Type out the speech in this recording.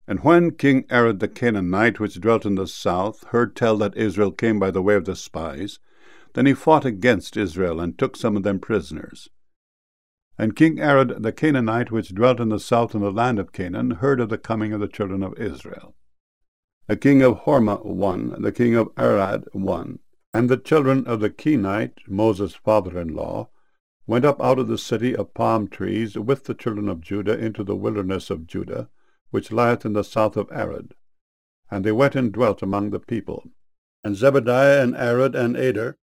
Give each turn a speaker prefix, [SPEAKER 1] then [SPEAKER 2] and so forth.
[SPEAKER 1] And when King Arad the Canaanite, which dwelt in the south, heard tell that Israel came by the way of the spies, then he fought against Israel, and took some of them prisoners. And King Arad the Canaanite, which dwelt in the south in the land of Canaan, heard of the coming of the children of Israel. The king of Hormah won, the king of Arad won. And the children of the Kenite, Moses' father-in-law, went up out of the city of palm trees with the children of Judah into the wilderness of Judah, which lieth in the south of Arad. And they went and dwelt among the people. And Zebadiah and Arad and Ader